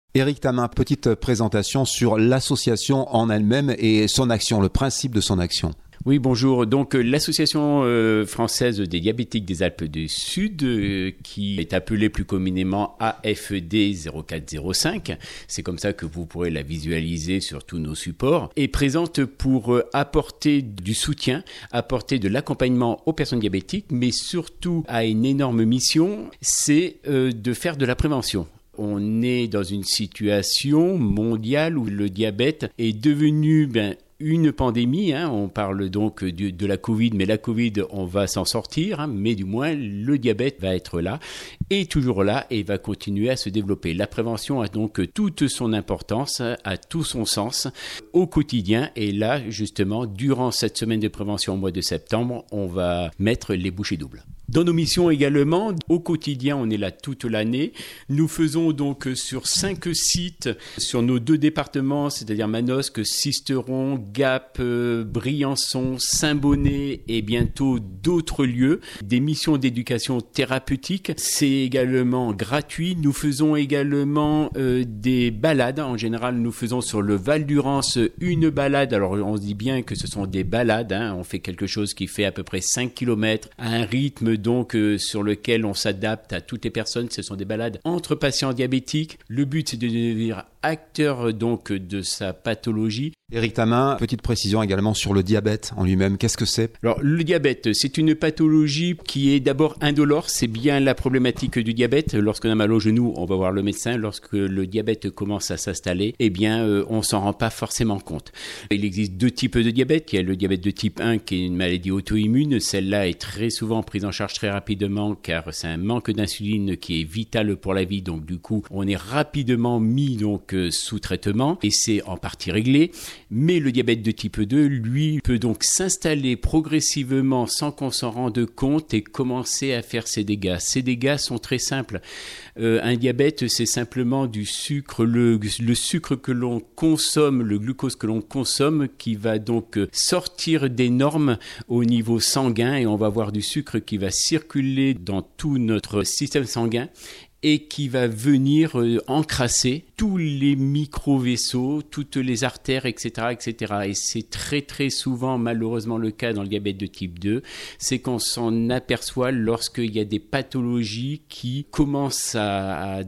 Éric Tamin, petite présentation sur l'association en elle-même et son action, le principe de son action. Oui, bonjour. Donc, l'association française des diabétiques des Alpes du Sud, qui est appelée plus communément AFD 0405, c'est comme ça que vous pourrez la visualiser sur tous nos supports, est présente pour apporter du soutien, apporter de l'accompagnement aux personnes diabétiques, mais surtout a une énorme mission, c'est de faire de la prévention. On est dans une situation mondiale où le diabète est devenu une pandémie, on parle donc de la Covid, mais la Covid, on va s'en sortir, mais du moins, le diabète va être là, et toujours là, et va continuer à se développer. La prévention a donc toute son importance, a tout son sens au quotidien, et là, justement, durant cette semaine de prévention au mois de septembre, on va mettre les bouchées doubles. Dans nos missions également, au quotidien, on est là toute l'année. Nous faisons donc sur 5 sites sur nos 2 départements, c'est-à-dire Manosque, Sisteron, Gap, Briançon, Saint-Bonnet et bientôt d'autres lieux. Des missions d'éducation thérapeutique, c'est également gratuit. Nous faisons également des balades. En général, nous faisons sur le Val-d'Urance une balade. Alors, on se dit bien que ce sont des balades. On fait quelque chose qui fait à peu près 5 km à un rythme donc sur lequel on s'adapte à toutes les personnes. Ce sont des balades entre patients diabétiques. Le but, c'est de devenir acteur donc de sa pathologie. Éric Tamin, petite précision également sur le diabète en lui-même. Qu'est-ce que c'est ? Alors, le diabète, c'est une pathologie qui est d'abord indolore. C'est bien la problématique du diabète. Lorsqu'on a mal au genou, on va voir le médecin. Lorsque le diabète commence à s'installer, on s'en rend pas forcément compte. Il existe 2 types de diabète. Il y a le diabète de type 1 qui est une maladie auto-immune. Celle-là est très souvent prise en charge très rapidement car c'est un manque d'insuline qui est vital pour la vie. Donc, du coup, on est rapidement mis sous traitement et c'est en partie réglé. Mais le diabète de type 2, lui, peut donc s'installer progressivement sans qu'on s'en rende compte et commencer à faire ses dégâts. Ces dégâts sont très simples. Un diabète, c'est simplement du sucre, le sucre que l'on consomme, le glucose que l'on consomme, qui va donc sortir des normes au niveau sanguin et on va avoir du sucre qui va circuler dans tout notre système sanguin et qui va venir encrasser tous les micro-vaisseaux, toutes les artères, etc., etc. Et c'est très très souvent malheureusement le cas dans le diabète de type 2, c'est qu'on s'en aperçoit lorsqu'il y a des pathologies qui commencent à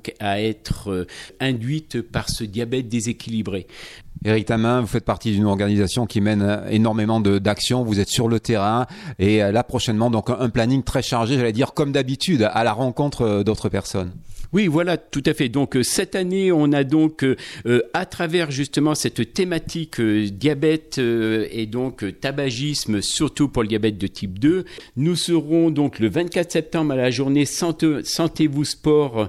être induites par ce diabète déséquilibré. Éric Tamin, vous faites partie d'une organisation qui mène énormément d'actions, vous êtes sur le terrain et là prochainement donc un planning très chargé, j'allais dire comme d'habitude, à la rencontre d'autres personnes. Oui, voilà, tout à fait. Donc cette année, on a donc à travers justement cette thématique diabète et donc tabagisme, surtout pour le diabète de type 2, nous serons donc le 24 septembre à la journée Sentez-vous Sport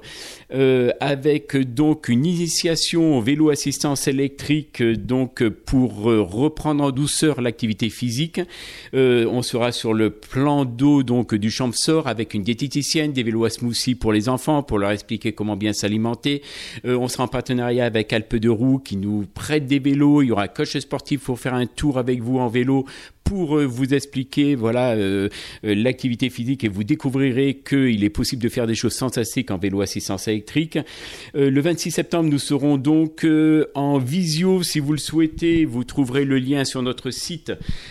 avec donc une initiation au vélo assistance électrique donc pour reprendre en douceur l'activité physique. On sera sur le plan d'eau donc du Champsort avec une diététicienne, des vélos à smoothie pour les enfants pour leur expliquer comment bien s'alimenter. On sera en partenariat avec Alpes de Roux qui nous prête des vélos. Il y aura un coach sportif pour faire un tour avec vous en vélo pour vous expliquer l'activité physique et vous découvrirez qu'il est possible de faire des choses fantastiques en vélo assistance électrique. Le 26 septembre, nous serons donc en visio. Si vous le souhaitez, vous trouverez le lien sur notre site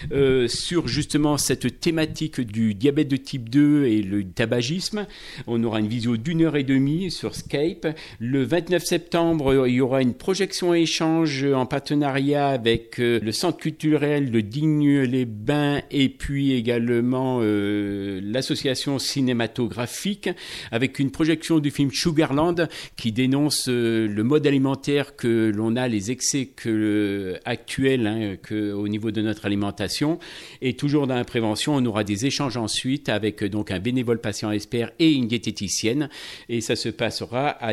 sur justement cette thématique du diabète de type 2 et le tabagisme. On aura une visio d'1h30 sur Skype. Le 29 septembre, il y aura une projection échange en partenariat avec le Centre culturel de Digne-les-Bains et puis également l'association cinématographique avec une projection du film Sugarland qui dénonce le mode alimentaire que l'on a, les excès actuels au niveau de notre alimentation. Et toujours dans la prévention, on aura des échanges ensuite avec donc un bénévole patient expert et une diététicienne. Et ça se passera à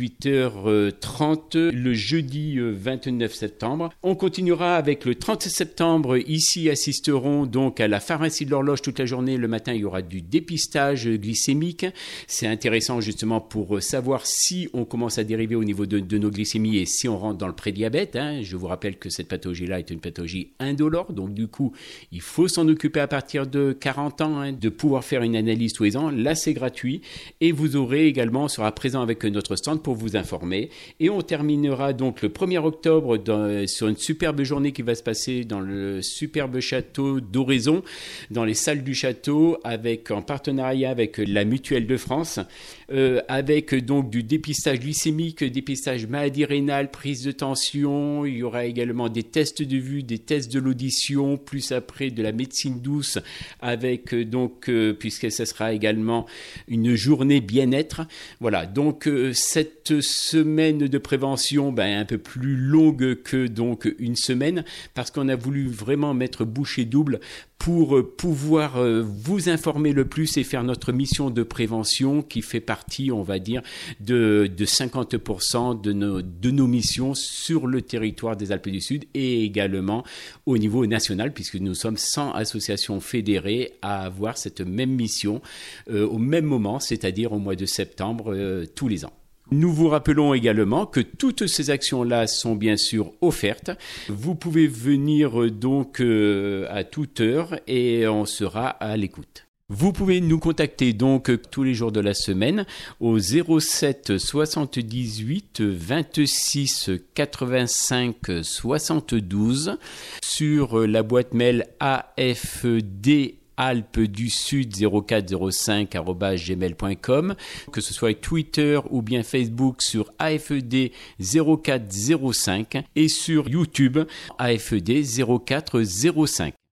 18h30 le jeudi 29 septembre. On continuera avec le 30 septembre ici à Sisteron assisteront donc à la pharmacie de l'horloge toute la journée. Le matin, il y aura du dépistage glycémique. C'est intéressant justement pour savoir si on commence à dériver au niveau de nos glycémies et si on rentre dans le prédiabète. Je vous rappelle que cette pathologie-là est une pathologie indolore, donc du coup, il faut s'en occuper à partir de 40 ans, de pouvoir faire une analyse tous les ans. Là, c'est gratuit et vous aurez également, on sera présent avec notre stand pour vous informer. Et on terminera donc le 1er octobre sur une superbe journée qui va se passer dans le superbe château d'Oraison, dans les salles du château, en partenariat avec la Mutuelle de France, avec donc du dépistage glycémique, dépistage maladie rénale, prise de tension. Il y aura également des tests de vue, des tests de l'audition, plus après de la médecine douce, avec puisque ce sera également une journée bien-être. Voilà, donc cette semaine de prévention, un peu plus longue que donc une semaine, parce qu'on a voulu vraiment mettre bouchée double pour pouvoir vous informer le plus et faire notre mission de prévention qui fait partie, on va dire, de 50% de nos missions sur le territoire des Alpes du Sud et également au niveau national, puisque nous sommes 100 associations fédérées à avoir cette même mission au même moment, c'est-à-dire au mois de septembre tous les ans. Nous vous rappelons également que toutes ces actions-là sont bien sûr offertes. Vous pouvez venir donc à toute heure et on sera à l'écoute. Vous pouvez nous contacter donc tous les jours de la semaine au 07 78 26 85 72 sur la boîte mail afd@alpesdusud0405@gmail.com, que ce soit Twitter ou bien Facebook sur AFED 0405 et sur YouTube AFED 0405.